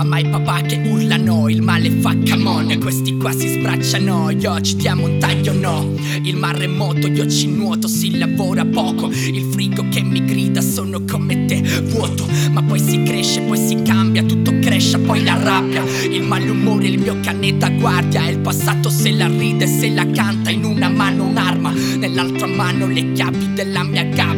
mamma e papà che urlano, il male fa camon, questi qua si sbracciano, io ci diamo un taglio no. Il mare è moto, io ci nuoto, si lavora poco, il frigo che mi grida sono come te, vuoto. Ma poi si cresce, poi si cambia, tutto cresce, poi la rabbia, il malumore, il mio cane da guardia. E il passato se la ride, se la canta, in una mano un'arma, nell'altra mano le chiavi della mia gabbia.